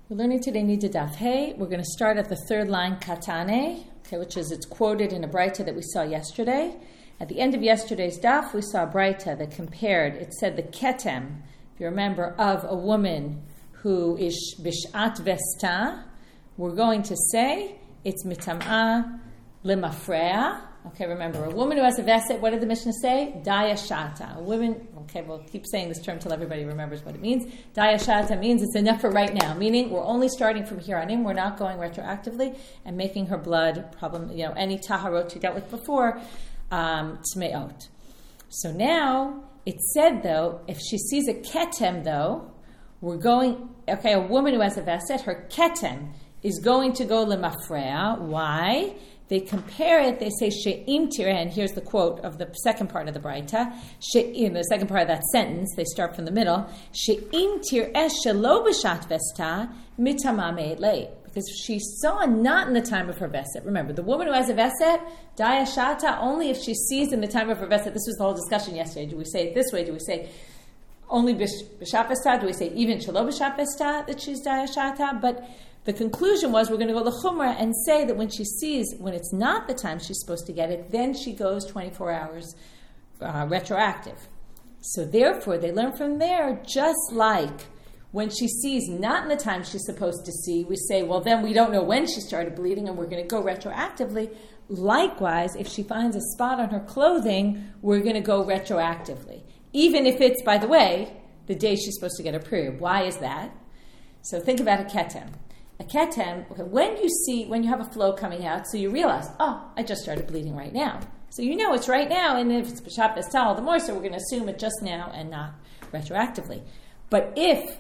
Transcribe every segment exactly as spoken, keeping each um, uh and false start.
We're learning today Nida Daf Hey. We're going to start at the third line, Katane, okay, which is it's quoted in a Braita that we saw yesterday. At the end of yesterday's Daf, we saw a Braita that compared, it said the Ketem, if you remember, of a woman who is Bishat Vesta, we're going to say it's Mitam'a Limafrea. Okay, remember, a woman who has a Veset, what did the Mishnah say? Dayashata. A woman, okay, we'll keep saying this term till everybody remembers what it means. Dayashata means it's enough for right now, meaning we're only starting from here on in, we're not going retroactively and making her blood problem, you know, any taharot she dealt with before, um, tmeot. So now, it said though, if she sees a ketem though, we're going, okay, a woman who has a Veset, her ketem is going to go lemafrea. Why? They compare it, they say, she'im tireh, and here's the quote of the second part of the Braita, she'im, the second part of that sentence, they start from the middle, she'im tireh shelo b'shat vesta mitama me'et lei. Because she saw not in the time of her Veset. Remember, the woman who has a Veset, dayashata, only if she sees in the time of her Veset. This was the whole discussion yesterday. Do we say it this way? Do we say only b'shat vesta? Do we say even shelo b'shat vesta that she's dayashata? But the conclusion was we're going to go to Chumrah and say that when she sees, when it's not the time she's supposed to get it, then she goes twenty-four hours uh, retroactive. So therefore, they learn from there, just like when she sees not in the time she's supposed to see, we say, well, then we don't know when she started bleeding and we're going to go retroactively. Likewise, if she finds a spot on her clothing, we're going to go retroactively. Even if it's, by the way, the day she's supposed to get her period. Why is that? So think about a ketem. A ketem, okay, when you see, when you have a flow coming out, so you realize, oh, I just started bleeding right now. So you know it's right now, and if it's b'shat vesta, all the more, so we're going to assume it just now and not retroactively. But if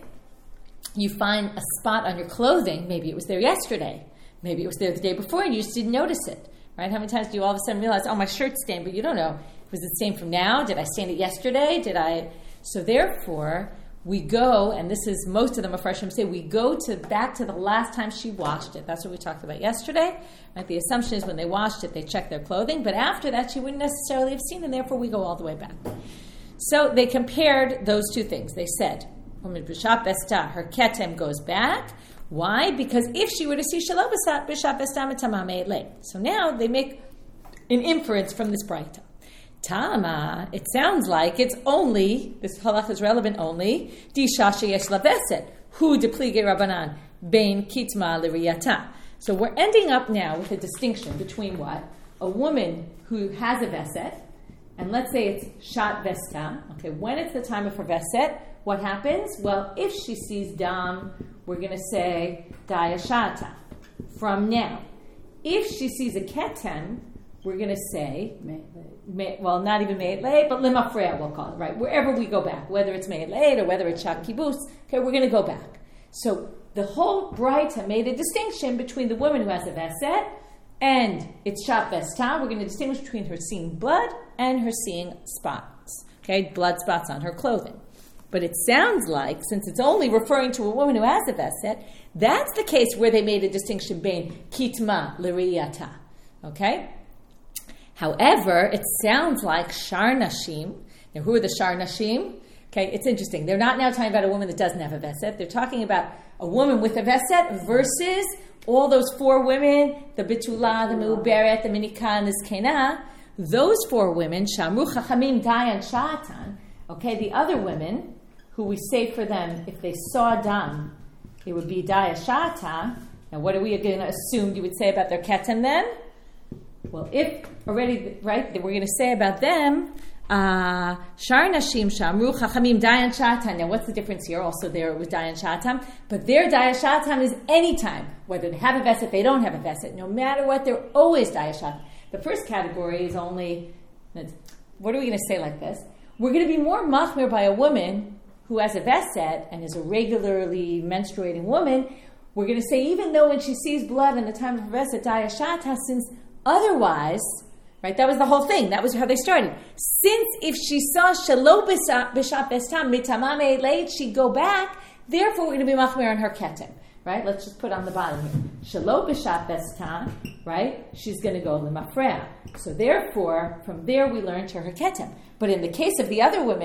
you find a spot on your clothing, maybe it was there yesterday, maybe it was there the day before, and you just didn't notice it, right? How many times do you all of a sudden realize, oh, my shirt's stained, but you don't know, was it stained from now? Did I stain it yesterday? Did I? So therefore, we go, and this is most of the Mepharshim say, we go to back to the last time she washed it. That's what we talked about yesterday. Right? The assumption is when they washed it, they checked their clothing, but after that, she wouldn't necessarily have seen, and therefore we go all the way back. So they compared those two things. They said, b'shat vesta, her ketem goes back. Why? Because if she were to see shelo b'shat vesta mitama me'et lei. So now they make an inference from this Braita. Tama, it sounds like it's only, this halach is relevant only, disha sheyesh la veset, hu deplige rabbanan, bein kitma l'riyata. So we're ending up now with a distinction between what? A woman who has a veset, and let's say it's shat vesta, okay, when it's the time of her veset, what happens? Well, if she sees dam, we're going to say dayashata, from now. If she sees a ketem, we're going to say, May, well, not even me'et lei, but limafrea we'll call it, right? Wherever we go back, whether it's me'et lei or whether it's shat kibus, okay, we're going to go back. So the whole Braita made a distinction between the woman who has a veset and it's shat vesta. We're going to distinguish between her seeing blood and her seeing spots, okay, blood spots on her clothing. But it sounds like, since it's only referring to a woman who has a veset, that's the case where they made a distinction bein kitma l'riyata, okay? However, it sounds like shar nashim. Now, who are the shar nashim? Okay, it's interesting. They're not now talking about a woman that doesn't have a veset. They're talking about a woman with a veset versus all those four women, the bitula, the meuberet, the minika, and the zkena. Those four women, shamru chachamim dayan shatan. Okay, the other women, who we say for them, if they saw dam, it would be dayashata. Now, what are we going to assume you would say about their ketem then? Well, if already, right, we're going to say about them, uh, Shar Nashim Shamru Chachamim Dayan Shatam. Now, what's the difference here? Also, there it was Dayan Shatam, but their Dayan Shatam is any time, whether they have a veset, they don't have a veset. No matter what, they're always Dayan Shatam. The first category is only, what are we going to say like this? We're going to be more machmir by a woman who has a veset and is a regularly menstruating woman. We're going to say, even though when she sees blood in the time of her veset, Dayan Shatam, since otherwise, right, that was the whole thing. That was how they started. Since if she saw shelo b'shat vesta mitama me'et lei, she'd go back, therefore we're going to be machmir on her ketem. Right? Let's just put on the bottom here. Shelo b'shat vesta, right? She's going to go limafrea. So therefore, from there we learn to her ketem. But in the case of the other women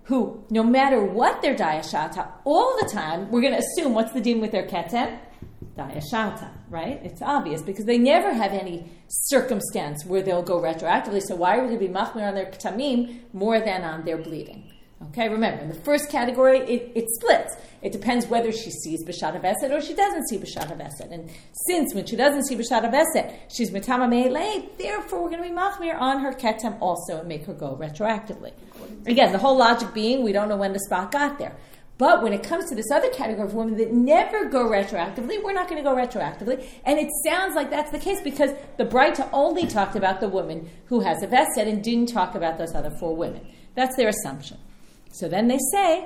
who, no matter what their dayashata, all the time, we're going to assume what's the din with their ketem? Dayashata, right? It's obvious because they never have any circumstance where they'll go retroactively. So why are we going to be machmir on their ketamim more than on their bleeding? Okay, remember, in the first category, it, it splits. It depends whether she sees B'shat HaVesed or she doesn't see B'shat HaVesed. And since when she doesn't see B'shat HaVesed, she's Mitama Me'elei, therefore we're going to be machmir on her ketem also and make her go retroactively. Again, the whole logic being, we don't know when the spot got there. But when it comes to this other category of women that never go retroactively, we're not going to go retroactively. And it sounds like that's the case because the Braita only talked about the woman who has a vesed and didn't talk about those other four women. That's their assumption. So then they say,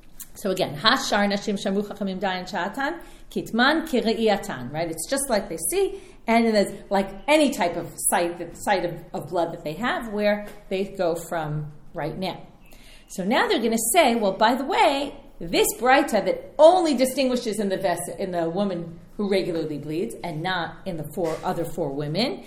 so again, Hashar Nashim Shamru Chachamim Dayan Sha'atan, Kitman Kire'iyatan, right? It's just like they see, and it's like any type of sight, sight of, of blood that they have where they go from right now. So now they're going to say, well, by the way, this Braita that only distinguishes in the ves- in the woman who regularly bleeds and not in the four other four women,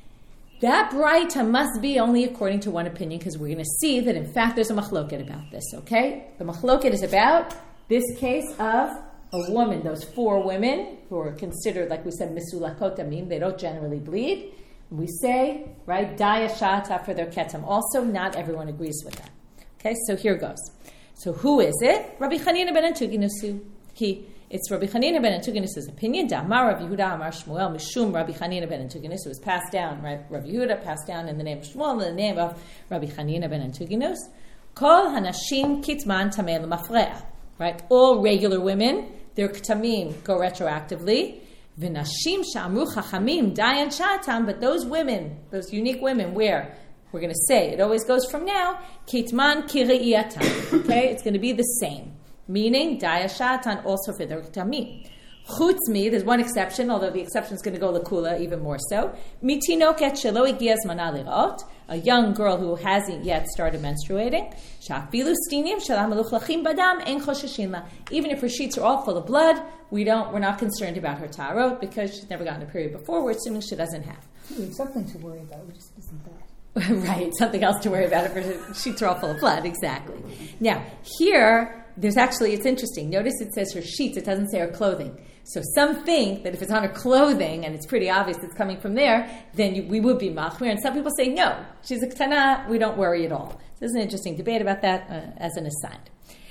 that Braita must be only according to one opinion because we're going to see that in fact there's a machloket about this, okay? The machloket is about this case of a woman, those four women who are considered, like we said, misulakot damim, they don't generally bleed. We say, right, daya shata for their ketem. Also, not everyone agrees with that. Okay, so here goes. So who is it? Rabbi Chanina ben Antuginusu. He, it's Rabbi Chanina ben Antuginus' opinion. Da'amar Rabbi Yehuda Amar Shmuel Mishum Rabbi Chanina ben Antuginus. It was passed down, right? Rabbi Yehuda passed down in the name of Shmuel, in the name of Rabbi Chanina ben Antuginus. Kol hanashim kitman tamei l'mafre'a. Right? All regular women, their ktamim go retroactively. V'nashim sha'amru chachamim dayan sha'atam. But those women, those unique women, where we're going to say, it always goes from now, kitman kire'iyatan. Okay? It's going to be the same. Meaning, daya shatan also for their tamim. Chutzmi, there's one exception, although the exception is going to go lakula even more so. Mitinoket shelo igiaz mana lirot, a young girl who hasn't yet started menstruating. Shafilu stinim shalam meluchlachim badam en chosheshin la. Even if her sheets are all full of blood, we don't, we're not concerned about her tarot because she's never gotten a period before. We're assuming she doesn't have. We have something to worry about, which just isn't that. Right, something else to worry about if her sheets are all full of blood, exactly. Now, here, there's actually, it's interesting. Notice it says her sheets, it doesn't say her clothing. So some think that if it's on her clothing, and it's pretty obvious it's coming from there, then you, we would be machmir. And some people say, no, she's a ketana, we don't worry at all. There's an interesting debate about that uh, as an aside.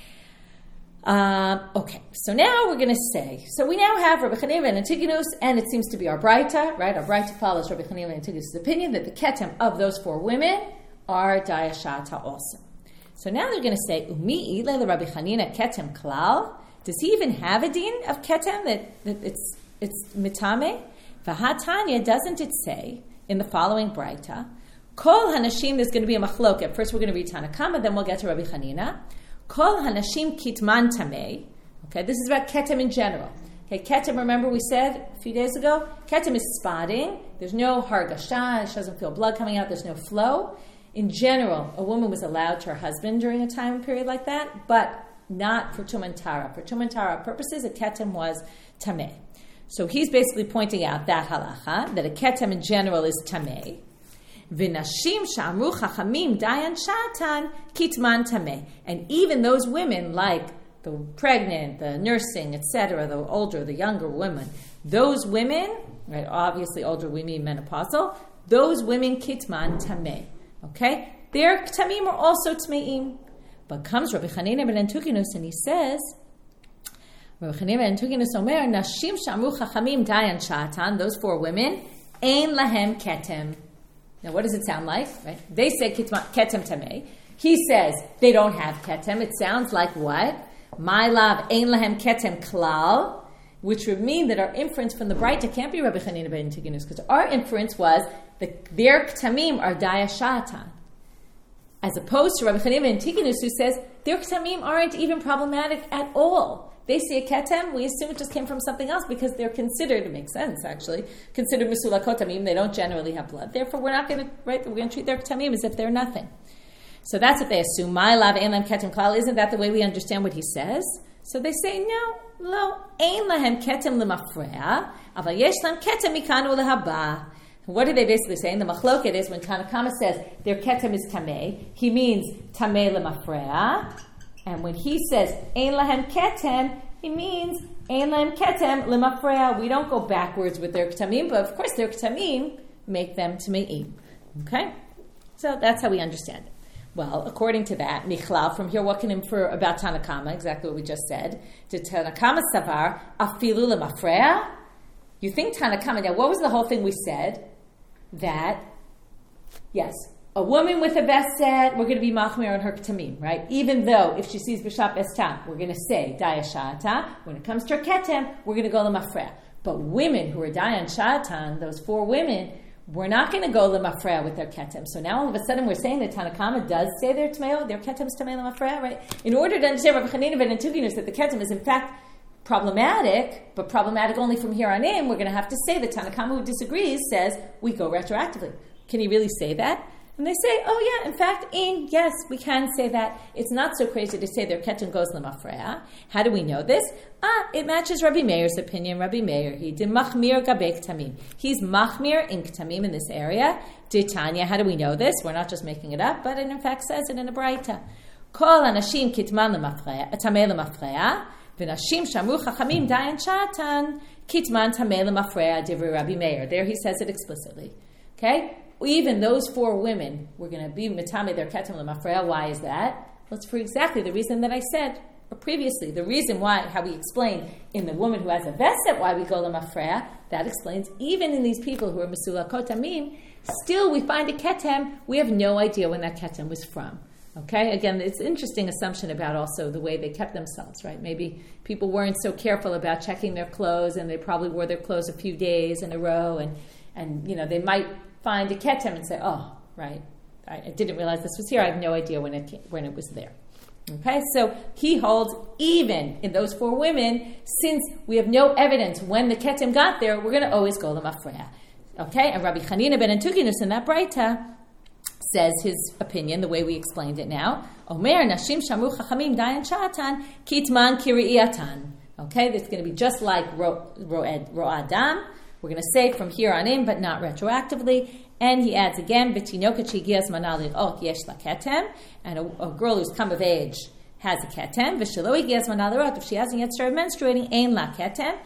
Um, okay, so now we're going to say, so we now have Rabbi Chanina ben Antigonus, and it seems to be our Braita, right? Our Braita follows Rabbi Chanina ben Antigonus' opinion that the ketem of those four women are dayashata also. So now they're going to say, Umi ile Rabbi Chanina ketem klal. Does he even have a din of ketem that, that it's it's mitame? V'hatanya, doesn't it say in the following Braita, Kol hanashim, there's going to be a machloket. First we're going to read Tanakama, then we'll get to Rabbi Chanina. Kol hanashim kitman tamei. Okay, this is about ketem in general. Okay, ketem, remember we said a few days ago, ketem is spotting. There's no hargasha, she doesn't feel blood coming out, there's no flow. In general, a woman was allowed to her husband during a time period like that, but not for tumantara. For tumantara purposes, a ketem was tamei. So he's basically pointing out that halacha, that a ketem in general is tamei. V'nashim sha'amru chachamim dayan shatan kitman tamei. And even those women, like the pregnant, the nursing, et cetera, the older, the younger women, those women, right? Obviously, older we mean menopausal. Those women kitman tamei. Okay, their tamim are also tmeim. But comes Rabbi Chanina ben Antuginus and he says, Rabbi Chanina ben Antuginus omer nashim sha'amru chachamim dayan shatan. Those four women, ein lahem ketem. Now, what does it sound like? Right? They say ketem tamei. He says they don't have ketem. It sounds like what? My love, ein lahem ketem klal, which would mean that our inference from the Braita can't be Rabbi Chanina ben Antigonus, because our inference was that their ketamim are daya shatan, as opposed to Rabbi Chanina ben Antigonus, who says their ketamim aren't even problematic at all. They see a ketem, we assume it just came from something else because they're considered, it makes sense actually, considered misulakot tamim, they don't generally have blood. Therefore, we're not going to, right, we're going to treat their ketamim as if they're nothing. So that's what they assume. My love, ein lahem ketem klal. Isn't that the way we understand what he says? So they say, no, lo, ein lahem ketem lemafre'a, aval yesh lahem ketem mikan ulehaba. What are they basically saying? The machloket is when Tanakama says their ketem is tamei, he means tamei lemafre'a. And when he says, Ein lahem ketem, he means, Ein lahem ketem lemafreya. We don't go backwards with their ktamim, but of course their ktamim make them tmeim. Okay? So that's how we understand it. Well, according to that, Michlal, from here, what can infer about Tanakama? Exactly what we just said. To Tanakama savar, afilu lemafreya. You think Tanakama, now what was the whole thing we said? That, yes, a woman with a vesed, we're going to be machmir on her ktamim, right? Even though if she sees b'shap estam, we're going to say daya sha'ata. When it comes to her ketem, we're going to go lemafreya. But women who are dayan sha'atan, those four women, we're not going to go lemafreya with their ketem. So now all of a sudden we're saying that Tanakama does say their tmeo, their ketem's tmei lemafreya, right? In order to understand Rabbi Chanina ben Antigonus that the ketem is in fact problematic, but problematic only from here on in, we're going to have to say that Tanakama, who disagrees, says we go retroactively. Can he really say that? And they say, oh yeah, in fact, in, yes, we can say that. It's not so crazy to say their ketem goes lemafreya. How do we know this? Ah, it matches Rabbi Meir's opinion. Rabbi Meir, he did machmir gabe ktamim. He's machmir in ktamim in this area. Did Tanya, how do we know this? We're not just making it up, but it in fact says it in a braita. Kol anashim kitman lemafreya, tamei lemafreya, v'nashim shamru chachamim dayan shatan, kitman tamei lemafreya divrei Rabbi Meir. There he says it explicitly. Okay? Even those four women, we're going to be mitame their ketem lemafreya. Why is that? Well, it's for exactly the reason that I said previously. The reason why, how we explain in the woman who has a veset, why we go lemafreya, that explains even in these people who are mesulakot tamim, still we find a ketem, we have no idea when that ketem was from. Okay? Again, it's an interesting assumption about also the way they kept themselves, right? Maybe people weren't so careful about checking their clothes, and they probably wore their clothes a few days in a row, and, and you know, they might find a ketem and say, oh, right, I, I didn't realize this was here. I have no idea when it came, when it was there. Okay, so he holds even in those four women, since we have no evidence when the ketem got there, we're going to always go lemafreya. Okay, and Rabbi Chanina ben Antigonus in that braita says his opinion the way we explained it now. Omer nashim shamru chachamim dayan shatan kitman kiri'atan. Okay, this is going to be just like ro, ro, ro adam. We're going to say from here on in, but not retroactively. And he adds again, "V'tinoket shegias mana lirot yesh la ketem," and a, a girl who's come of age has a ketem. V'shelo higias mana lirot, if she hasn't yet started menstruating, ein la ketem.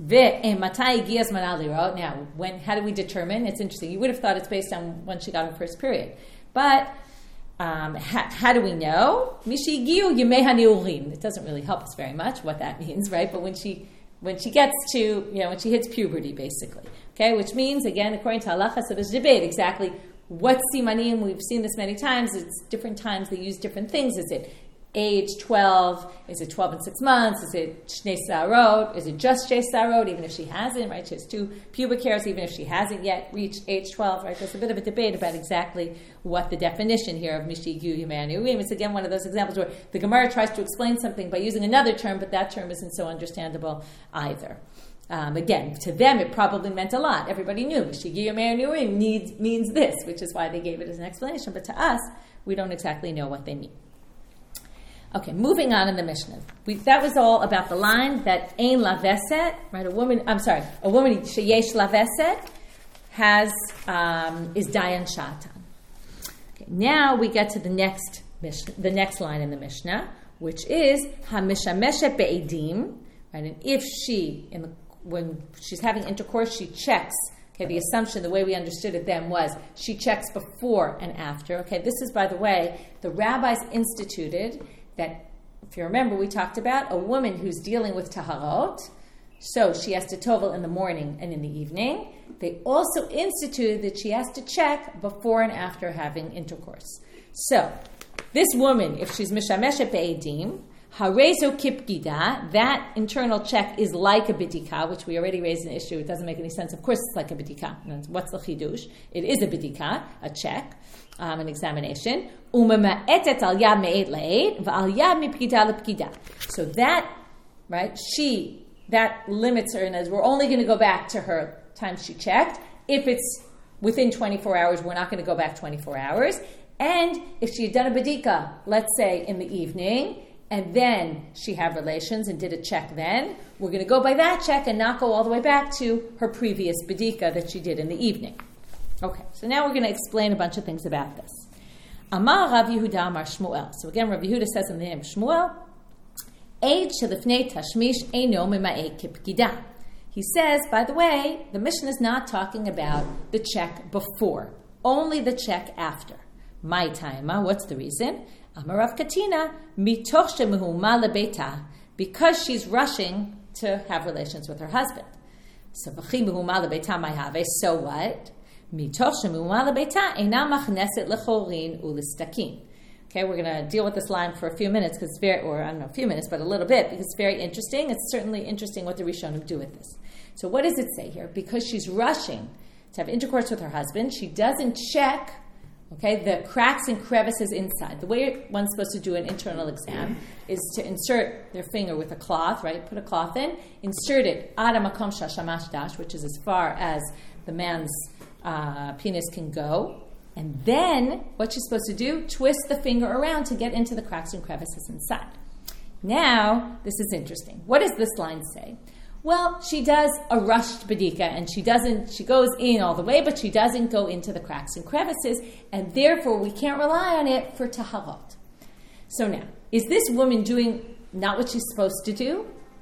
V'matai higias mana lirot. Now, when? How do we determine? It's interesting. You would have thought it's based on when she got her first period, but um, how, how do we know? Mishigiu yemei haniurim. It doesn't really help us very much what that means, right? But when she When she gets to, you know, when she hits puberty, basically. Okay, which means, again, according to halacha, so there's debate exactly what simanim, we've seen this many times, it's different times they use different things. Is it age twelve? Is it twelve and six months? Is it shnei sarot? Is it just shnei sarot, even if she hasn't, right? She has two pubic hairs, even if she hasn't yet reached age twelve, right? There's a bit of a debate about exactly what the definition here of mishigu yemanu. It's again one of those examples where the Gemara tries to explain something by using another term, but that term isn't so understandable either. Um, again, to them it probably meant a lot. Everybody knew mishigu yemanu needs means this, which is why they gave it as an explanation. But to us, we don't exactly know what they mean. Okay, moving on in the Mishnah. We, that was all about the line that ein la veset, right? A woman, I'm sorry, a woman sheyesh la veset has um, is dayan shatan. Okay, now we get to the next Mishnah, the next line in the Mishnah, which is hamishameshet be'edim, right? And if she, in the, when she's having intercourse, she checks. Okay, the assumption, the way we understood it then was she checks before and after. Okay, this is, by the way, the rabbis instituted that, if you remember, we talked about a woman who's dealing with taharot, so she has to tovel in the morning and in the evening. They also instituted that she has to check before and after having intercourse. So, this woman, if she's mishameshet be'edim, harezo kipgida, that internal check is like a bidika, which we already raised an issue. It doesn't make any sense. Of course it's like a bidika. What's the chidush? It is a bidika, a check, um, an examination. Umama'etet al yad me'ed le'ed, v'al yad mipgida lepgida. So that, right, she, that limits her, and as we're only going to go back to her time she checked. If it's within twenty-four hours, we're not going to go back twenty-four hours. And if she had done a bidika, let's say in the evening, and then she had relations and did a check then, we're going to go by that check and not go all the way back to her previous bidika that she did in the evening. Okay, so now we're going to explain a bunch of things about this. Amar Rav Yehuda Amar Shmuel. So again, Rav Yehuda says in the name of Shmuel, Eid shelifnei tashmish eino mema'eh kipkida. He says, by the way, the Mishnah is not talking about the check before, only the check after. My time, what's the reason? Amar Rav Katina, mitoch shemehuma lebeita, because she's rushing to have relations with her husband. So v'chi mehuma lebeita ma'have. So what? Mitoch shemehuma lebeita eina machneset lechorin ulistakin. Okay, we're going to deal with this line for a few minutes, because it's very, or I don't know, a few minutes, but a little bit, because it's very interesting. It's certainly interesting what the Rishonim do with this. So what does it say here? Because she's rushing to have intercourse with her husband, she doesn't check, okay, the cracks and crevices inside. The way one's supposed to do an internal exam is to insert their finger with a cloth, right? Put a cloth in, insert it, ada makom shashamash dash, which is as far as the man's uh, penis can go. And then, what she's supposed to do, twist the finger around to get into the cracks and crevices inside. Now, this is interesting. What does this line say? Well, she does a rushed badika, and she doesn't, she goes in all the way, but she doesn't go into the cracks and crevices, and therefore we can't rely on it for taharot. So now, is this woman doing not what she's supposed to do?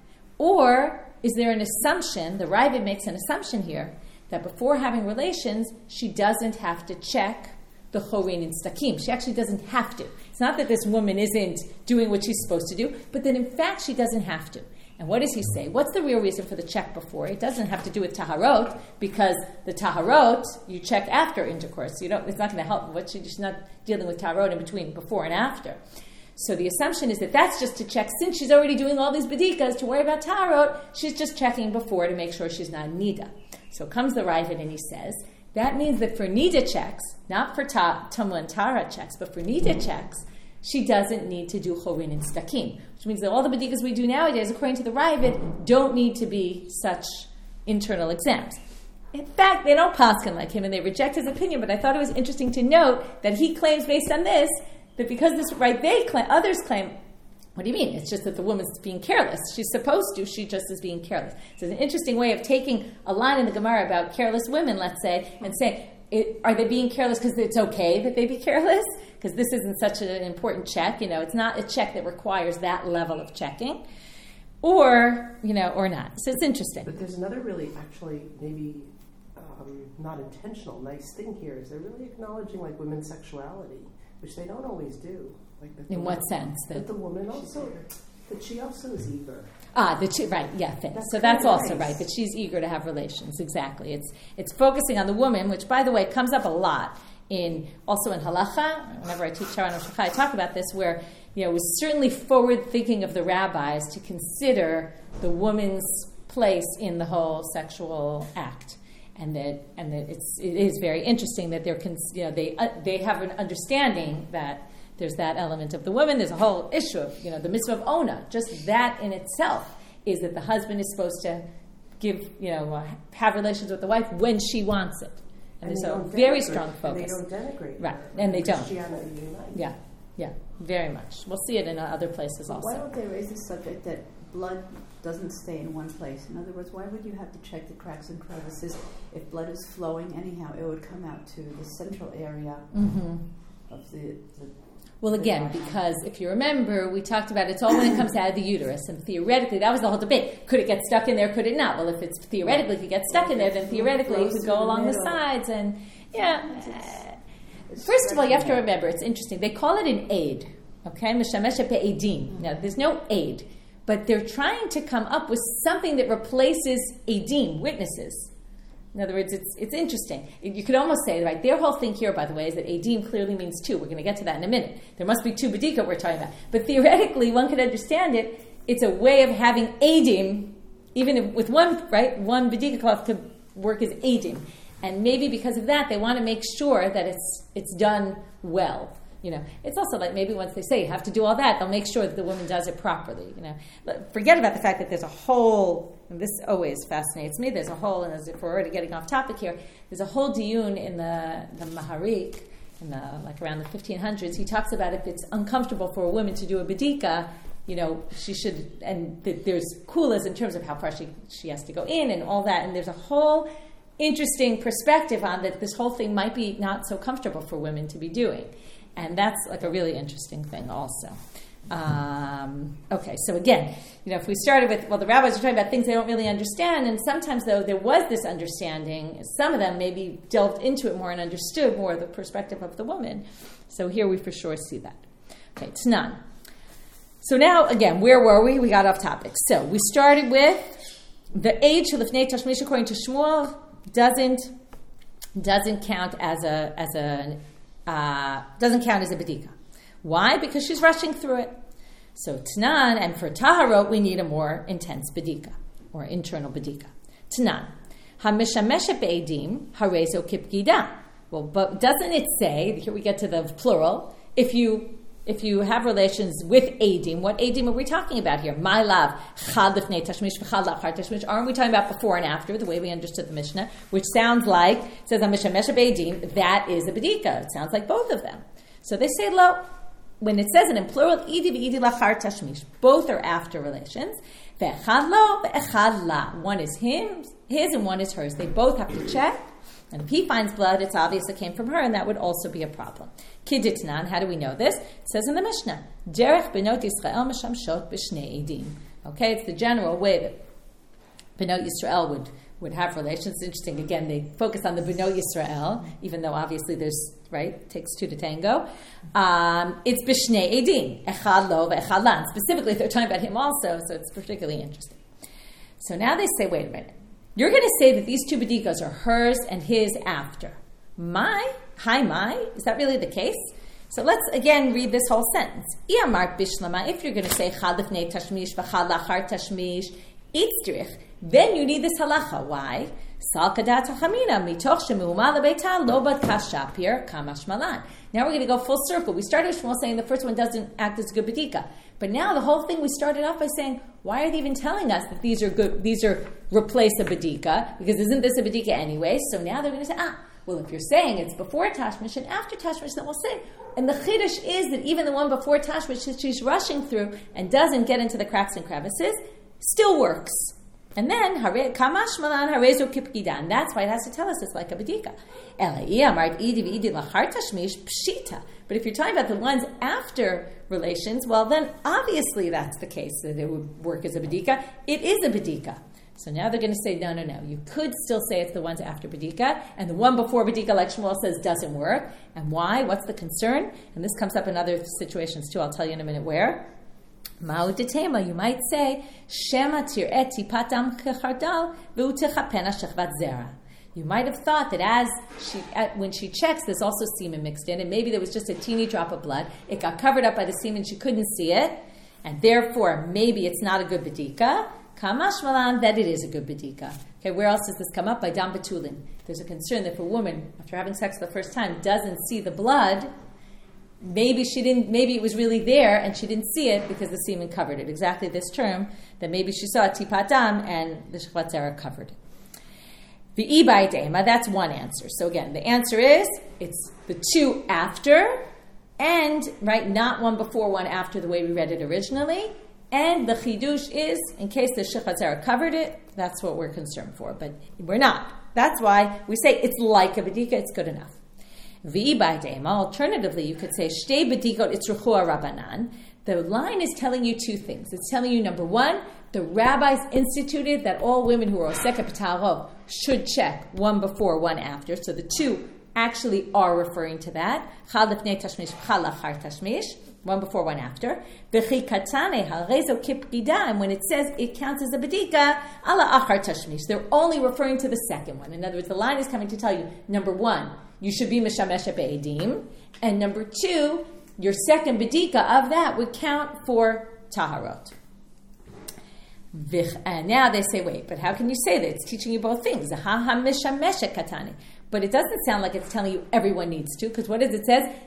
Or is there an assumption, the Ravid makes an assumption here, that before having relations, she doesn't have to check the chorin and stakim. She actually doesn't have to. It's not that this woman isn't doing what she's supposed to do, but that in fact she doesn't have to. And what does he say? What's the real reason for the check before? It doesn't have to do with taharot, because the taharot you check after intercourse. You don't. It's not going to help. What she, she's not dealing with taharot in between, before and after. So the assumption is that that's just to check, since she's already doing all these bedikas to worry about taharot, she's just checking before to make sure she's not nida. So comes the Ravid and he says, that means that for nida checks, not for ta, tumla and tara checks, but for nida checks, she doesn't need to do chorin and stakim, which means that all the bedikas we do nowadays, according to the Ravid, don't need to be such internal exams. In fact, they don't paskin like him, and they reject his opinion, but I thought it was interesting to note that he claims, based on this, that because this, right, they claim, others claim, what do you mean? It's just that the woman's being careless. She's supposed to, she just is being careless. So it's an interesting way of taking a line in the Gemara about careless women, let's say, and saying, it, are they being careless because it's okay that they be careless? Because this isn't such an important check. You know, it's not a check that requires that level of checking. Or, you know, or not. So it's interesting. But there's another really, actually, maybe um, not intentional, nice thing here, is they're really acknowledging, like, women's sexuality, which they don't always do. Like that in what woman, sense? That, that the woman also, that she also is eager. Ah, that she, right, yeah, fin. So that's nice. Also right, that she's eager to have relations, exactly. It's it's focusing on the woman, which, by the way, comes up a lot in, also in halacha. Whenever I teach Sharon Shachai, I talk about this, where, you know, it was certainly forward thinking of the rabbis to consider the woman's place in the whole sexual act. And that, and that it's it is very interesting that they're, you know, they uh, they have an understanding that there's that element of the woman. There's a whole issue of, you know, the mitzvah of ona. Just that in itself is that the husband is supposed to give, you know, uh, have relations with the wife when she wants it. And, and there's a very strong focus. And they don't denigrate. Right, and they don't. Christianity unites. Yeah, yeah, very much. We'll see it in other places also. Why don't they raise the subject that blood doesn't stay in one place? In other words, why would you have to check the cracks and crevices? If blood is flowing anyhow, it would come out to the central area mm-hmm. of the, the Well, again, because if you remember, we talked about it's all when it comes out of the uterus, and theoretically, that was the whole debate. Could it get stuck in there? Could it not? Well, if it's theoretically could get stuck in there, then theoretically it could go along the sides, and yeah. First of all, you have to remember, it's interesting. They call it an aid, okay? Mishamesha pe'edim. Now, there's no aid, but they're trying to come up with something that replaces edim, witnesses. In other words, it's it's interesting. You could almost say, right, their whole thing here, by the way, is that edim clearly means two. We're going to get to that in a minute. There must be two bedika we're talking about. But theoretically, one could understand it. It's a way of having edim, even if with one, right, one bedika cloth could work as edim. And maybe because of that, they want to make sure that it's it's done well. You know, it's also like maybe once they say you have to do all that, they'll make sure that the woman does it properly. You know, but forget about the fact that there's a whole, and this always fascinates me, there's a whole, and as if we're already getting off topic here, there's a whole diyun in the, the Maharik, in the, like around the fifteen hundreds, he talks about if it's uncomfortable for a woman to do a bedika, you know, she should, and th- there's kulas in terms of how far she, she has to go in and all that, and there's a whole interesting perspective on that this whole thing might be not so comfortable for women to be doing. And that's like a really interesting thing also. Um, okay, so again, you know, if we started with, well, the rabbis are talking about things they don't really understand, and sometimes, though, there was this understanding, some of them maybe delved into it more and understood more the perspective of the woman. So here we for sure see that. Okay, Tanan. So now, again, where were we? We got off topic. So we started with the age of Lifnei Tashmish, according to Shmuel, doesn't doesn't count as a as a uh, doesn't count as a bedika. Why? Because she's rushing through it. So Tanan, and for Taharot, we need a more intense bedika, or internal bedika. Tanan. HaMishameshet be'edim harezo kipgida. Well, but doesn't it say, here we get to the plural, if you if you have relations with edim, what edim are we talking about here? My love, chad lifnei tashmish v'chad lachar tashmish. Aren't we talking about before and after, the way we understood the Mishnah, which sounds like, it says HaMishameshet be'edim, that is a bedika. It sounds like both of them. So they say, lo, when it says it in plural, idi v'idi lachar tashmish, both are after relations. Ve'echad lo, ve'echad la. One is him, his, and one is hers. They both have to check. And if he finds blood, it's obvious it came from her, and that would also be a problem. Kiditnan, how do we know this? It says in the Mishnah, Derech benot Yisrael meshamshot b'shnei edim. Okay, it's the general way that benot Yisrael would, would have relations. It's interesting, again, they focus on the benot Yisrael, even though obviously there's, right, it takes two to tango. Um, it's b'shnei edim, echad lo ve'echad la. Specifically, they're talking about him also, so it's particularly interesting. So now they say, wait a minute. You're going to say that these two bedikas are hers and his after. My? Hi, my? Is that really the case? So let's again read this whole sentence. If you're going to say chad lifnei tashmish v'chad lachar tashmish itzrich, then you need this halacha. Why? Sal kadat hachamina mitoch shemuhuma lebeita lo badka shapir kamash malan. Now we're going to go full circle. We started with Shmuel saying the first one doesn't act as a good bedika. But now the whole thing, we started off by saying, why are they even telling us that these are good, these are replace a bedika? Because isn't this a bedika anyway? So now they're going to say, ah, well, if you're saying it's before Tashmish and after Tashmish, then we'll say. And the chiddush is that even the one before Tashmish that she's rushing through and doesn't get into the cracks and crevices, still works. And then, kamash malan harezo kipgida, and that's why it has to tell us it's like a bedika. But if you're talking about the ones after relations, well, then obviously that's the case, that it would work as a bedika. It is a bedika. So now they're going to say, no, no, no. You could still say it's the ones after bedika, and the one before bedika, like Shmuel says, doesn't work. And why? What's the concern? And this comes up in other situations too. I'll tell you in a minute where. Ma'udetema, you might say, Shema tir'et tipat dam kechardal v'utechapena shechvat zera. You might have thought that as she, at, when she checks, there's also semen mixed in, and maybe there was just a teeny drop of blood. It got covered up by the semen, she couldn't see it, and therefore maybe it's not a good bedika. Kamash malan, that it is a good bedika. Okay, where else does this come up? By dam betulin. There's a concern that if a woman, after having sex for the first time, doesn't see the blood, maybe she didn't, maybe it was really there and she didn't see it because the semen covered it. Exactly this term, that maybe she saw tipat dam and the shechvat zera covered it. The ibai dema, that's one answer. So again, the answer is, it's the two after, and, right, not one before, one after the way we read it originally. And the chidush is, in case the shechvat zera covered it, that's what we're concerned for. But we're not. That's why we say it's like a bedika, it's good enough. V'ibai dema, alternatively, you could say, shtei bedikot itzruchua rabbanan. The line is telling you two things. It's telling you, number one, the rabbis instituted that all women who are oseka b'tarov should check one before, one after. So the two actually are referring to that. Chad lifnei tashmish, chad lachar tashmish. One before, one after. V'chi katane harezo kipgida, and when it says it counts as a bedika, ala achar tashmish. They're only referring to the second one. In other words, the line is coming to tell you, number one, you should be mishameshet be'edim, and number two, your second bedika of that would count for taharot. And now they say, wait, but how can you say that? It's teaching you both things. But it doesn't sound like it's telling you everyone needs to, because what does it say?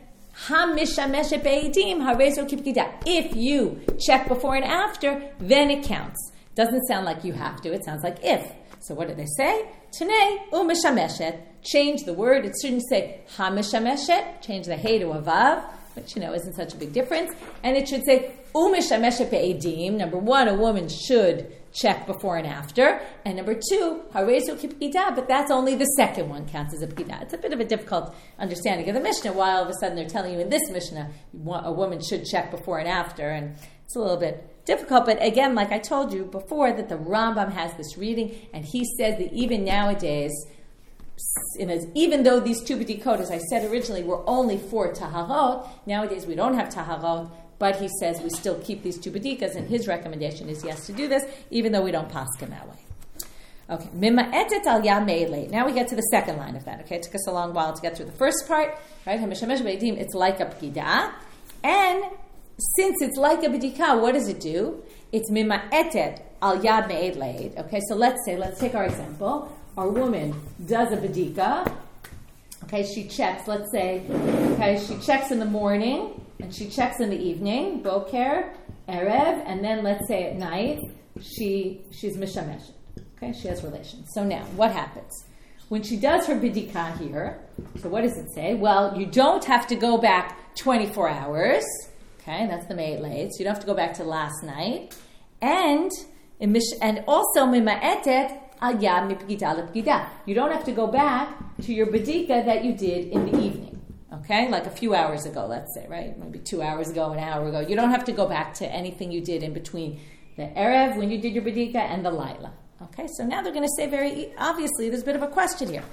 If you check before and after, then it counts. Doesn't sound like you have to. It sounds like if. So what do they say? Tanei u'mishameshet. Change the word. It shouldn't say hamishameshet. Change the hey to a vav, which, you know, isn't such a big difference. And it should say u'mishameshet be'edim. Number one, a woman should check before and after. And number two, harezu kipkida, but that's only the second one counts as a pkida. It's a bit of a difficult understanding of the Mishnah, why all of a sudden they're telling you in this Mishnah a woman should check before and after, and it's a little bit difficult. But again, like I told you before, that the Rambam has this reading, and he says that even nowadays, in a, even though these two b'dikot, as I said originally, were only for taharot, nowadays we don't have taharot, but he says we still keep these two b'dikas, and his recommendation is yes to do this, even though we don't paskin that way. Okay, mima'etet al yam me'elei. Now we get to the second line of that. Okay, it took us a long while to get through the first part. Right, hamishamesh b'edim, it's like a pkida, and since it's like a b'dika, what does it do? It's mima'etet al yam me'elei. Okay, so let's say, let's take our example. Our woman does a b'dika. Okay, she checks. Let's say, okay, she checks in the morning. And she checks in the evening, boker, erev, and then let's say at night, she she's mishameshet. Okay, she has relations. So now, what happens? When she does her bidika here, so what does it say? Well, you don't have to go back twenty-four hours. Okay, that's the meit late. So you don't have to go back to last night. And and also mima'etet al yam mipgida lepgida. You don't have to go back to your bidika that you did in the evening. Okay, like a few hours ago, let's say, right? Maybe two hours ago, an hour ago. You don't have to go back to anything you did in between the Erev, when you did your B'dika, and the Laila. Okay, so now they're going to say very obviously, there's a bit of a question here.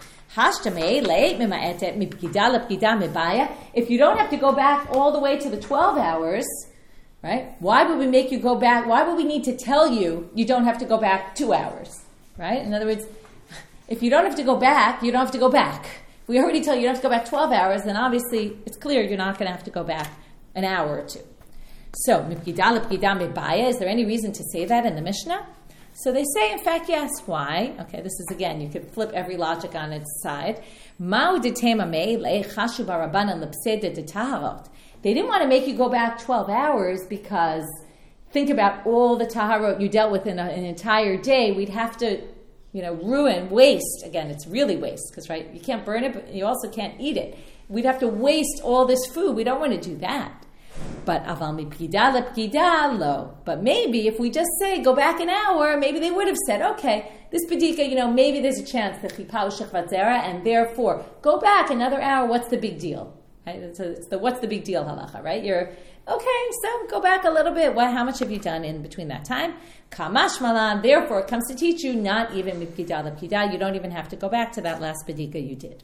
If you don't have to go back all the way to the twelve hours, right? Why would we make you go back? Why would we need to tell you you don't have to go back two hours, right? In other words, if you don't have to go back, you don't have to go back. We already tell you you don't have to go back twelve hours, then obviously it's clear you're not going to have to go back an hour or two. So, mipkida lepkida mebaya, is there any reason to say that in the Mishnah? So they say, in fact, yes. Why? Okay, this is, again, you could flip every logic on its side. Ma'u detema mei le'chashu barabanan lepseda detaharot. They didn't want to make you go back twelve hours because think about all the taharot you dealt with in a, an entire day. We'd have to you know, ruin, waste. Again, it's really waste because, right, you can't burn it, but you also can't eat it. We'd have to waste all this food. We don't want to do that. But aval mipkida lepkida lo. But maybe if we just say go back an hour, maybe they would have said, okay, this bedika, you know, maybe there's a chance that chipau shechvat zera, and therefore go back another hour. What's the big deal? Right? It's, a, it's the what's the big deal halacha, right? You're okay, so go back a little bit. What? How much have you done in between that time? Kamash malan. Therefore, it comes to teach you not even mipkida lepkida. You don't even have to go back to that last bedika you did.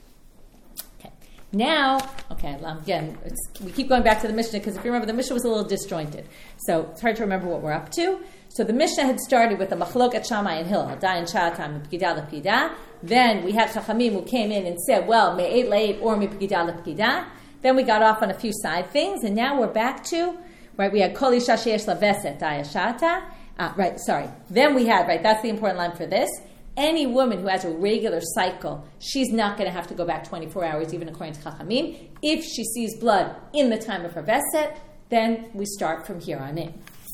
Okay. Now, okay, again, it's, we keep going back to the Mishnah because if you remember, the Mishnah was a little disjointed, so it's hard to remember what we're up to. So the Mishnah had started with the Machloket Shammai and Hillel, Dayan Shatam mipkida lepkida. Then we had Chachamim who came in and said, well, me'et leit or mipkida lepkida. Then we got off on a few side things, and now we're back to, right, we had Kol Isha sheyesh la veset dayashata. Ah, right, sorry. Then we had, right, that's the important line for this. Any woman who has a regular cycle, she's not going to have to go back twenty-four hours, even according to Chachamim. If she sees blood in the time of her veset, then we start from here on in.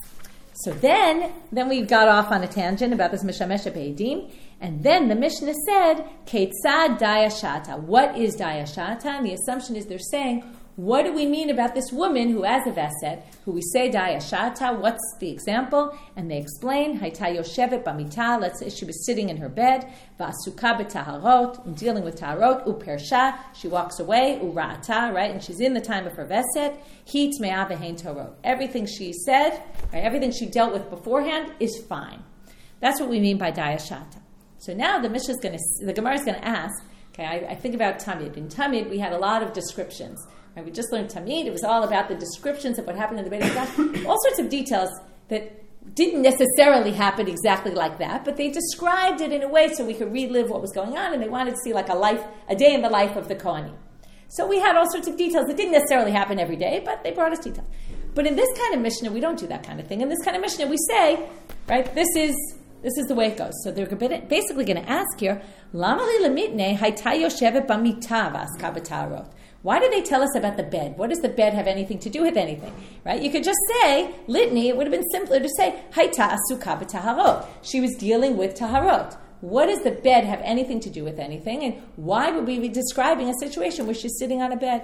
So then, then we got off on a tangent about this Mishamesha Beidim, and then the Mishnah said, Ketzad Dayashata. What is Dayashata? And the assumption is they're saying, what do we mean about this woman who has a veset, who we say Dayashata? What's the example? And they explain, Hayta Yoshevet Bamita, let's say she was sitting in her bed, Va'asuka b'taharot, dealing with taharot, Upersha, she walks away, Ura'ata, right, and she's in the time of her veset, Hi Tme'a V'hein Torot. Everything she said, right, everything she dealt with beforehand is fine. That's what we mean by Dayashata. So now the Mishnah is going to, the Gemara is going to ask, okay, I, I think about Tamid. In Tamid, we had a lot of descriptions. Right? We just learned Tamid. It was all about the descriptions of what happened in the Beit HaMikdash. All sorts of details that didn't necessarily happen exactly like that, but they described it in a way so we could relive what was going on, and they wanted to see like a life, a day in the life of the Kohanim. So we had all sorts of details that didn't necessarily happen every day, but they brought us details. But in this kind of Mishnah, we don't do that kind of thing. In this kind of Mishnah, we say, right, this is This is the way it goes. So they're basically going to ask here, why do they tell us about the bed? What does the bed have anything to do with anything? Right? You could just say, litany, it would have been simpler to say, Hayta asuka b'taharot. She was dealing with taharot. What does the bed have anything to do with anything? And why would we be describing a situation where she's sitting on a bed?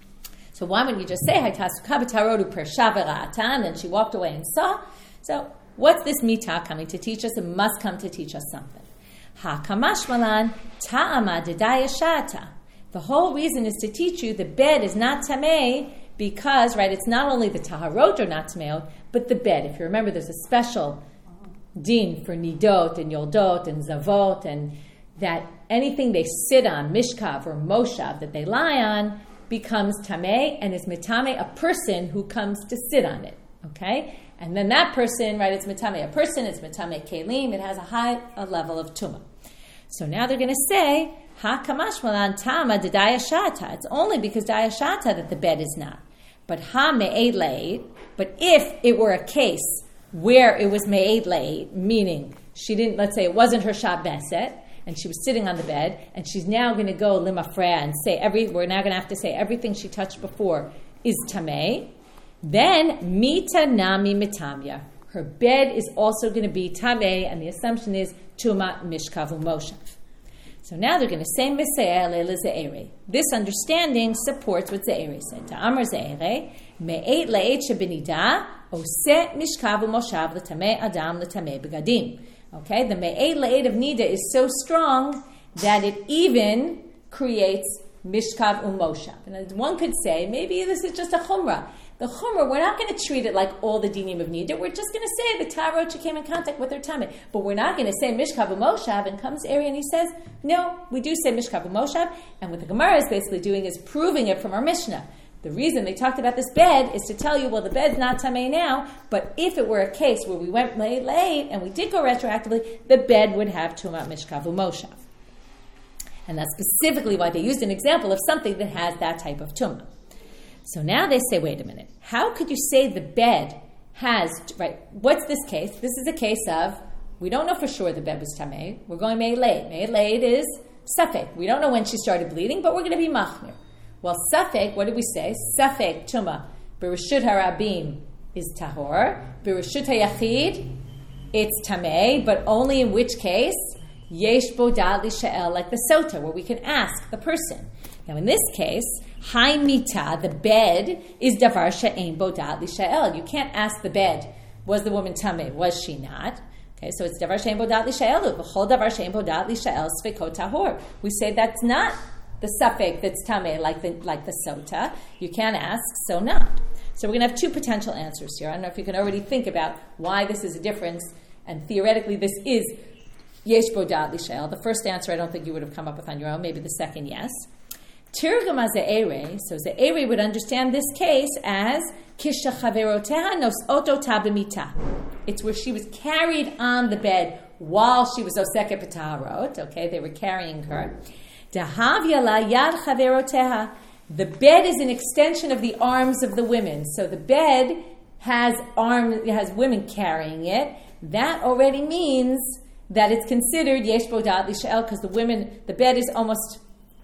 So why wouldn't you just say, Hayta asuka b'taharot u'persha v'ra'ata, and then she walked away and saw? So What's this mitah coming to teach us? It must come to teach us something. Ha kamashmalan ta'ama dedayashata. The whole reason is to teach you the bed is not tamei because, right, it's not only the taharot are not tamei, but the bed. If you remember, there's a special din for nidot and yoldot and zavot, and that anything they sit on, mishkav or moshav, that they lie on, becomes tamei and is mitame a person who comes to sit on it. Okay? And then that person, right, it's mitame a person, it's mitame kelim, it has a high a level of tumah. So now they're going to say, ha kamashmalan tama de dayashata. It's only because dayashata that the bed is not. But ha me'ed le'ed, but if it were a case where it was me'ed le'ed, meaning she didn't, let's say it wasn't her shab beset, and she was sitting on the bed, and she's now going to go limafreya and say, every, we're now going to have to say everything she touched before is tamei, then mita nami mitamya. Her bed is also going to be tamei, and the assumption is tuma mishkavu moshav. So now they're going to say Mese'er le'le ze'ere. This understanding supports what Ze'ere said. Ta'amar Ze'ere, me'et le'et shebenida, ose mishkavu moshav l'tamei adam l'tamei begadim. Okay, the me'et le'et of nida is so strong that it even creates mishkav umoshav. And one could say, maybe this is just a chumrah. The chumrah, we're not going to treat it like all the dinim of nida. We're just going to say the tarot she came in contact with her tummy. But we're not going to say mishkav umoshav. And comes Ari and he says, no, we do say mishkav umoshav. And what the Gemara is basically doing is proving it from our Mishnah. The reason they talked about this bed is to tell you, well, the bed's not tamei now, but if it were a case where we went late, late, and we did go retroactively, the bed would have tumat mishkav umoshav. And that's specifically why they used an example of something that has that type of tumah. So now they say, wait a minute, how could you say the bed has, right, what's this case? This is a case of, we don't know for sure the bed was tamei, we're going me'ed le'ed. Me'ed le'ed is safek. We don't know when she started bleeding, but we're going to be machmir. Well, safek, what did we say? Safek tumah bereshut harabim is tahor. Bereshut hayachid, it's tamei, but only in which case? Yesh bo da'at lisha'el, like the sota, where we can ask the person. Now, in this case, hai mita, the bed, is davar she'ein bo da'at lisha'el. You can't ask the bed, was the woman tamei? Was she not? Okay, so it's davar she'ein bo da'at lisha'el. V'chol davar she'ein bo da'at lisha'el svekot tahor. We say that's not the suffix that's tamei, like the like the sota. You can't ask, so not. So we're going to have two potential answers here. I don't know if you can already think about why this is a difference, and theoretically this is yesh bo da'at lisha'el. The first answer I don't think you would have come up with on your own. Maybe the second, yes. Tirgama Ze'ere, so Ze'ere would understand this case as kisha chaveroteha nos oto tabimita. It's where she was carried on the bed while she was oseket b'taharot. Okay, they were carrying her. Dahavya la yad chaveroteha. The bed is an extension of the arms of the women. So the bed has arms, has women carrying it. That already means that it's considered yesh bo da'at lisha'el because the women, the bed is almost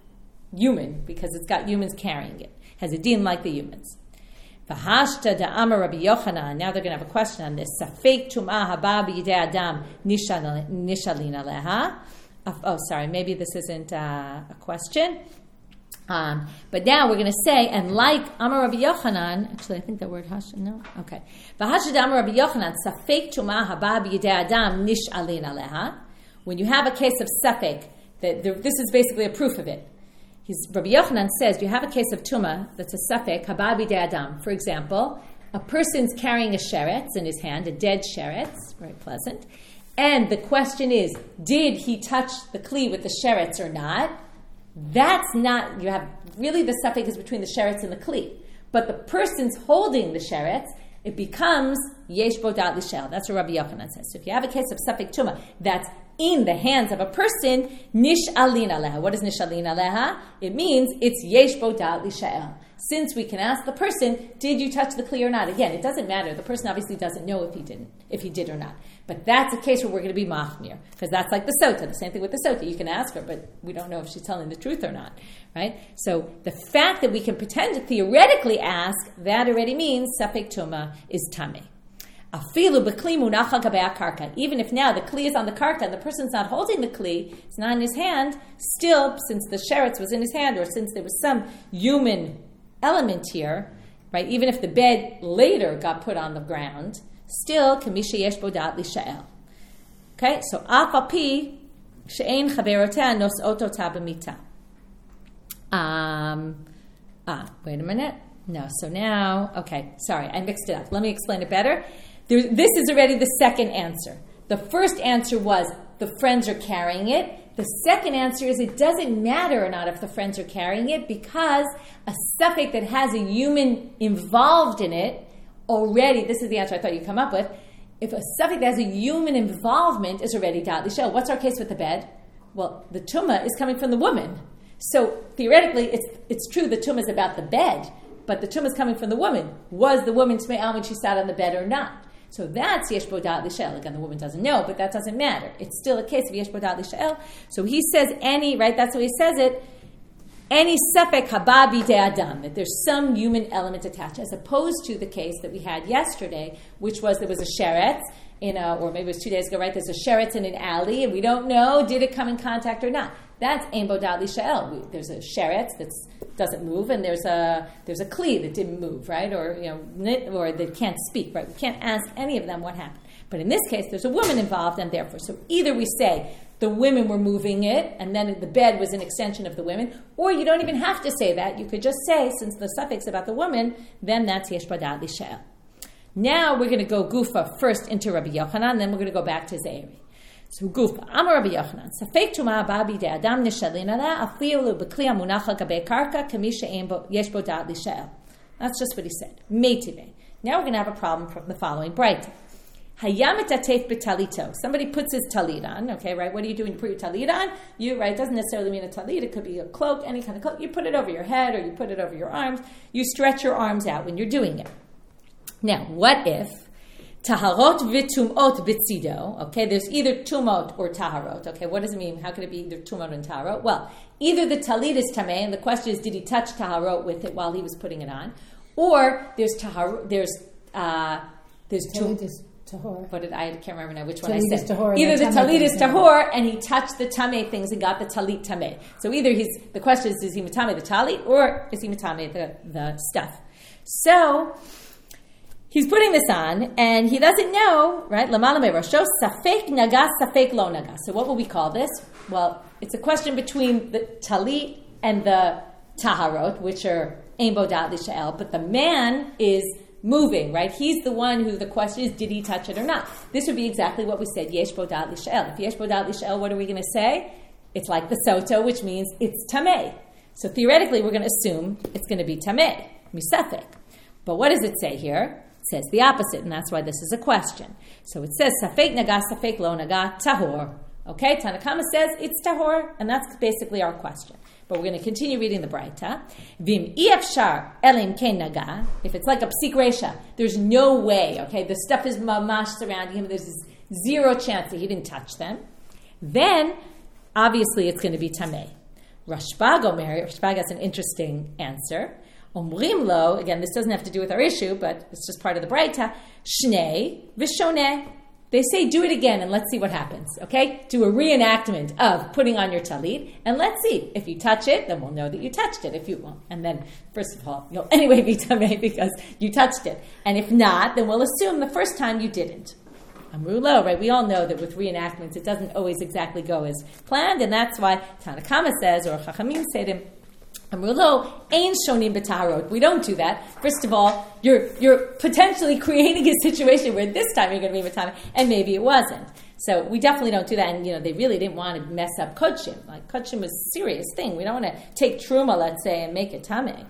human because it's got humans carrying it. Has a din like the humans. V'hashta da'amar Rabbi Yochanan. Now they're going to have a question on this. Safek tum'ah haba b'yidei adam nishalin aleha. Oh, sorry, maybe this isn't uh, a question. Um, but now we're going to say, and like Amar Rabbi Yochanan, actually I think that word hasha, no? Okay. V'hashta da'amar Rabbi Yochanan, safek tum'ah haba b'yidei adam nishalin aleha. When you have a case of safek, that this is basically a proof of it. He's, Rabbi Yochanan says, you have a case of tumah that's a safek, haba b'yidei adam. For example, a person's carrying a sheretz in his hand, a dead sheretz, very pleasant, and the question is, did he touch the kli with the sheretz or not? That's not, you have, really the safek is between the sheretz and the kli. But the person's holding the sheretz, it becomes yesh bo da'at lisha'el. That's what Rabbi Yochanan says. So if you have a case of safek tumah that's in the hands of a person, nish alin aleha. What is nish alin aleha? It means it's yesh bo da'at lisha'el. Since we can ask the person, did you touch the kli or not? Again, it doesn't matter. The person obviously doesn't know if he didn't, if he did or not. But that's a case where we're going to be machmir, because that's like the sota. The same thing with the sota. You can ask her, but we don't know if she's telling the truth or not, right? So the fact that we can pretend to theoretically ask, that already means safek tumah is tamei. Afilu b'kli munacha gabei karka. Even if now the kli is on the karka and the person's not holding the kli, it's not in his hand, still, since the sheretz was in his hand, or since there was some human element here, right? Even if the bed later got put on the ground, Still, kamisha yesh bo da'at lishael. Okay, so af al pi she'ein chaverotea nos'ot ota b'mita. Um, ah, wait a minute. No, so now, okay, sorry, I mixed it up. Let me explain it better. There, this is already the second answer. The first answer was the friends are carrying it. The second answer is it doesn't matter or not if the friends are carrying it because a suffix that has a human involved in it already, this is the answer I thought you'd come up with, if a suffix that has a human involvement is already da'at lishel. What's our case with the bed? Well, the tumah is coming from the woman. So theoretically, it's it's true the tumah is about the bed, but the tumah is coming from the woman. Was the woman tme'ah when she sat on the bed or not? So that's yesh bo da'at lishel. Again, the woman doesn't know, but that doesn't matter. It's still a case of yesh bo da'at lishel. So he says any, right, that's how he says it, any safek haba b'dei adam, that there's some human element attached, as opposed to the case that we had yesterday, which was there was a sheretz, in a, or maybe it was two days ago, right, there's a sheretz in an alley, and we don't know, did it come in contact or not? That's ein bo da'at lishel. There's a sheretz that doesn't move, and there's a there's a kli that didn't move, right, or you know, or that can't speak, right? We can't ask any of them what happened. But in this case, there's a woman involved, and therefore, so either we say the women were moving it, and then the bed was an extension of the women, or you don't even have to say that. You could just say, since the suffix about the woman, then that's yesh bo da'at lishel. Now we're going to go gufa first into Rabbi Yochanan, then we're going to go back to Zeiri. So gufa, Amar Rabbi Yochanan, safek tuma haba b'dei adam nishalin ala afilu b'kli hamunach al gabei karka kami she'ein yesh bo da'at lishel. That's just what he said. Meitive. Now we're going to have a problem from the following bright. Hayam etatef b'talito. Somebody puts his talit on, okay, right? What do you do when you put your talit on? You, right, it doesn't necessarily mean a talit. It could be a cloak, any kind of cloak. You put it over your head or you put it over your arms. You stretch your arms out when you're doing it. Now, what if taharot v'tumot b'tzido? Okay, there's either tumot or taharot. Okay, what does it mean? How could it be either tumot and taharot? Well, either the talit is tameh, and the question is, did he touch taharot with it while he was putting it on? Or there's taharot, there's uh, there's tumot. Tahor. What did I, I can't remember now which one talit I said. Tahor, either the tameh talit is tameh. tahor and he touched the tameh things and got the talit tameh. So either he's, the question is, is he matame the talit or is he matame the, the stuff? So he's putting this on and he doesn't know, right? Lamalame Rosho, safek naga, safek lo naga. So what will we call this? Well, it's a question between the talit and the taharot, which are ein bo da'at lishel, but the man is moving, right? He's the one who the question is, did he touch it or not? This would be exactly what we said, yesh bo da'at lishel. If yesh bo da'at lishel, what are we going to say? It's like the soto, which means it's tameh. So theoretically, we're going to assume it's going to be tameh, misafek. But what does it say here? It says the opposite, and that's why this is a question. So it says, safek naga, safek lo naga, tahor. Okay, Tanakama says it's tahor, and that's basically our question. But we're going to continue reading the Braita. Vim iafshar elim ken naga. If it's like a psik resha, there's no way. Okay, the stuff is mamash surrounding him. There's zero chance that he didn't touch them. Then, obviously, it's going to be tameh. Rashbag Omer. Rashbag has an interesting answer. Omrim lo. Again, this doesn't have to do with our issue, but it's just part of the Braita. Shnei v'shoneh. They say, do it again and let's see what happens, okay? Do a reenactment of putting on your talit, and let's see. If you touch it, then we'll know that you touched it. If you won't, and then, first of all, you'll anyway be tameh because you touched it. And if not, then we'll assume the first time you didn't. Amrulo, right? We all know that with reenactments, it doesn't always exactly go as planned, and that's why Tanakama says, or Chachamim say to him, Amrulo, ein shonim b'taharot. We don't do that. First of all, you're you're potentially creating a situation where this time you're going to be matame, and maybe it wasn't. So we definitely don't do that. And you know, they really didn't want to mess up kodshim. Like kodshim was a serious thing. We don't want to take truma, let's say, and make it tameh.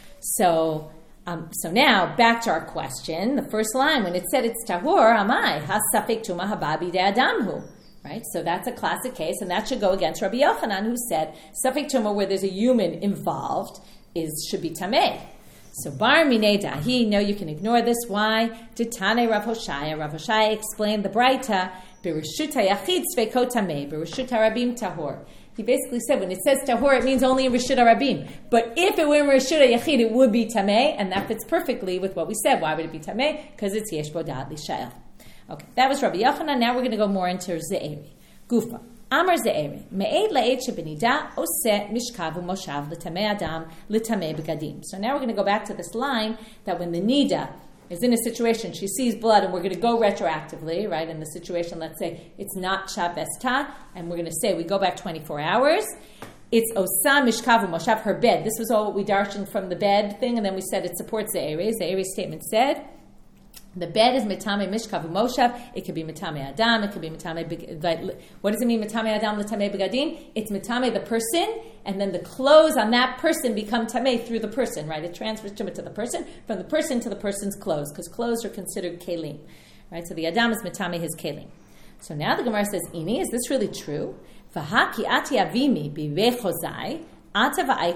So, um, so now back to our question. The first line when it said it's tahor, amai hasafek tuma haba b'dei adamhu. Right, so that's a classic case, and that should go against Rabbi Yochanan, who said safek tumah where there's a human involved is should be tameh. So bar minei dahi, no, you can ignore this. Why? Ditane Rav Hoshaya. Rav Hoshaya explained the Braita bereshut hayachid svekot tameh, bereshut harabim tahor. He basically said when it says tahor, it means only in reshut harabim. But if it were in reshut hayachid, it would be tameh, and that fits perfectly with what we said. Why would it be tameh? Because it's yesh bo da'at lishel. Okay, that was Rabbi Yochanan. Now we're going to go more into Ze'eri. Gufa. Amar Ze'eri. Me'ed la'ed shebenida oseh mishkav u'moshav l'tamei adam l'tamei begadim. So now we're going to go back to this line that when the nida is in a situation, she sees blood, and we're going to go retroactively, right? In the situation, let's say it's not Shabbos Ta, and we're going to say we go back twenty-four hours. It's Osa Mishkav Moshav, her bed. This was all what we darshan from the bed thing, and then we said it supports the Eres. The Eres statement said, the bed is Mitame Mishkav Moshav. It could be Mitame Adam. It could be Mitame. What does it mean, Mitame Adam L'Tamei Begadim? It's Mitame the person, and then the clothes on that person become Tamei through the person, right? It transfers Tumah to the person, from the person to the person's clothes, because clothes are considered Kelim, right? So the Adam is Mitame his Kelim. So now the Gemara says, Ini, is this really true? V'haki ati avimi b'vechozai. When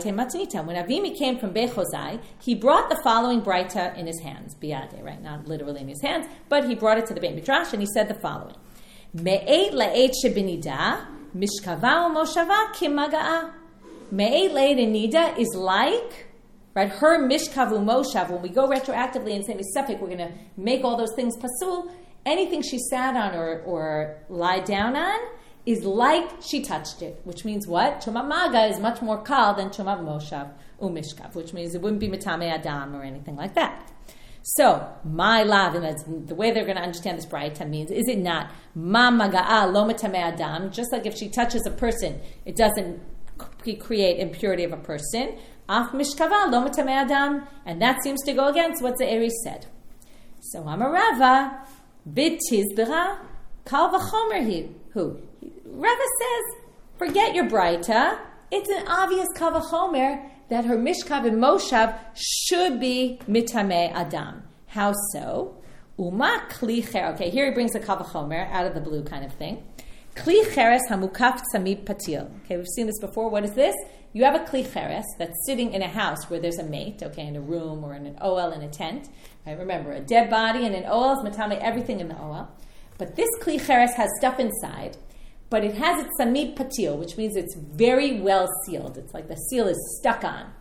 Avimi came from Bechozai, he brought the following braita in his hands, biyade, right? Not literally in his hands, but he brought it to the Beit Midrash, and he said the following: Me'eit la'eit shebinida, mishkava u'moshava kimaga'a. Me'eit la'eit nida is like, right, her mishkav u'moshav. When we go retroactively and say misafik, we're going to make all those things pasul. Anything she sat on or, or lied down on is like she touched it, which means what? Tumat maga is much more kal than tumat moshav umishkav, which means it wouldn't be mitame adam or anything like that. So, my lav, and that's the way they're going to understand this braita means, is it not ma maga'a lo mitame adam, just like if she touches a person, it doesn't create impurity of a person, af mishkava lo mitame adam, and that seems to go against what the Eris said. So, Amarava, bitizbira, kal v'chomer hi, who? Rava says, forget your braita. It's an obvious kavachomer that her mishkav and moshav should be mitame adam. How so? Uma kli cher. Okay, here he brings a kavachomer out of the blue kind of thing. Kli cheres hamukaf tzamid patil. Okay, we've seen this before. What is this? You have a kli cheres that's sitting in a house where there's a mate, okay, in a room or in an oel in a tent. Right, remember, a dead body in an oel is mitame everything in the oel. But this kli cheres has stuff inside, but it has its samid patil, which means it's very well sealed. It's like the seal is stuck on.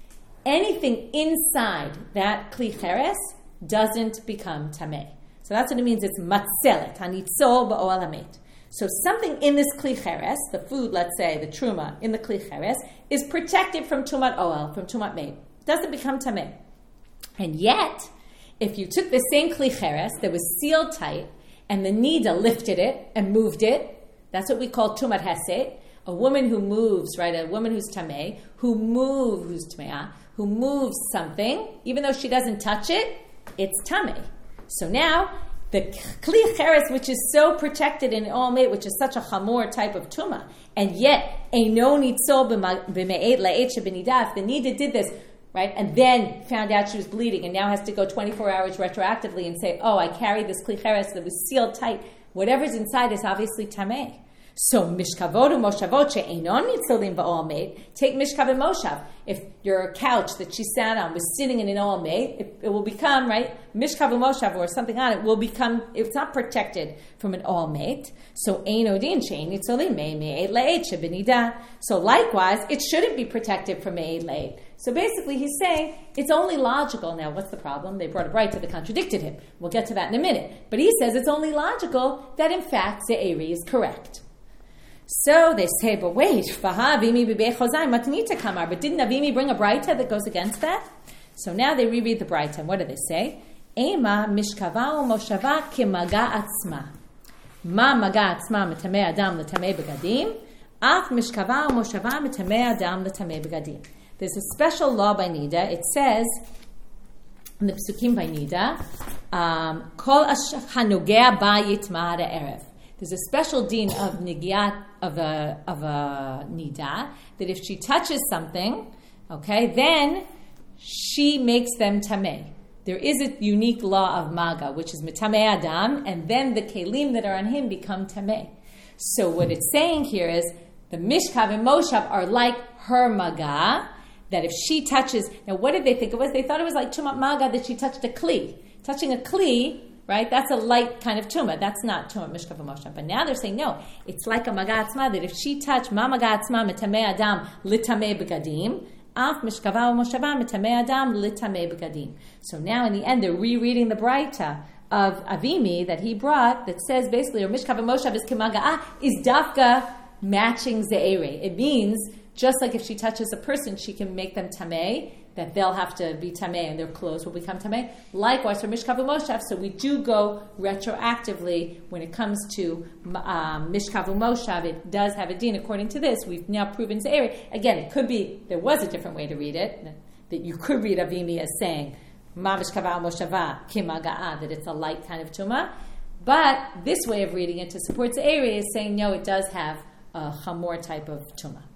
Anything inside that kli cheres doesn't become tameh. So that's what it means. It's matzelet, hanitzol ba'oal hamet. So something in this kli cheres, the food, let's say, the truma in the kli cheres, is protected from tumat oal, from tumat meid. It doesn't become tameh. And yet, if you took the same kli cheres that was sealed tight, and the nida lifted it and moved it, that's what we call tumat hesed. A woman who moves, right? A woman who's tameh, who moves, who's tameah, who moves something, even though she doesn't touch it, it's tameh. So now, the kli cheres, which is so protected in all mate, which is such a chamor type of tuma, and yet, eino nitzol b'me'et la'et shebenida, if the nida did this, right, and then found out she was bleeding and now has to go twenty-four hours retroactively and say, oh, I carried this kli cheres that was sealed tight. Whatever's inside is obviously tameh. So, mishkavot u'moshavot she'enon nitzolim ba'ol meit, take mishkav and moshav. If your couch that she sat on was sitting in an ol meit, it, it will become, right, mishkav u'moshav or something on it will become, it's not protected from an ol meit. So, ein odin she'en nitzolim me'eit le'eit she'benida. So, likewise, it shouldn't be protected from me'eit le'eit. So basically he's saying it's only logical. Now, what's the problem? They brought a braita that contradicted him. We'll get to that in a minute. But he says it's only logical that, in fact, Ze'eri is correct. So they say, but wait, but didn't Avimi bring a braita that goes against that? So now they reread the braita, and what do they say? Ema mishkava u'moshava kimaga atzma. Ma maga atzma metamei adam letamei begadim. Af mishkava u'moshava metamei adam letamei begadim. There's a special law by Nida. It says, in the Psukim by Nida, Kol hanogea ba yitma ha'erev. There's a special deen of nigiat of a of a nida that if she touches something, okay, then she makes them tameh. There is a unique law of maga, which is mitameh adam, and then the kelim that are on him become tameh. So what it's saying here is the mishkav and moshav are like her maga. That if she touches, now what did they think it was? They thought it was like tumat maga that she touched a kli. Touching a kli, right? That's a light kind of tumah. That's not tumah mishkav v'moshav. But now they're saying no. It's like a maga atzma that if she touched ma maga atzma metamei adam litamei begadim, af mishkava v'moshava metamei adam litamei begadim. So now in the end they're rereading the braita of Avimi that he brought that says basically or mishkav v'moshav is kemaga'ah is dafka matching ze'ere. It means just like if she touches a person, she can make them tameh. that they'll have to be tameh and their clothes will become tameh. Likewise for Mishkav Moshav, so we do go retroactively when it comes to um, Mishkav Moshav. It does have a din according to this. We've now proven Ze'eri. Again, it could be there was a different way to read it, that you could read Avimi as saying Ma Mishkav Moshava Kimaga'a, that it's a light kind of tumah. But this way of reading it to support Ze'eri is saying no, it does have a chamor type of tumah.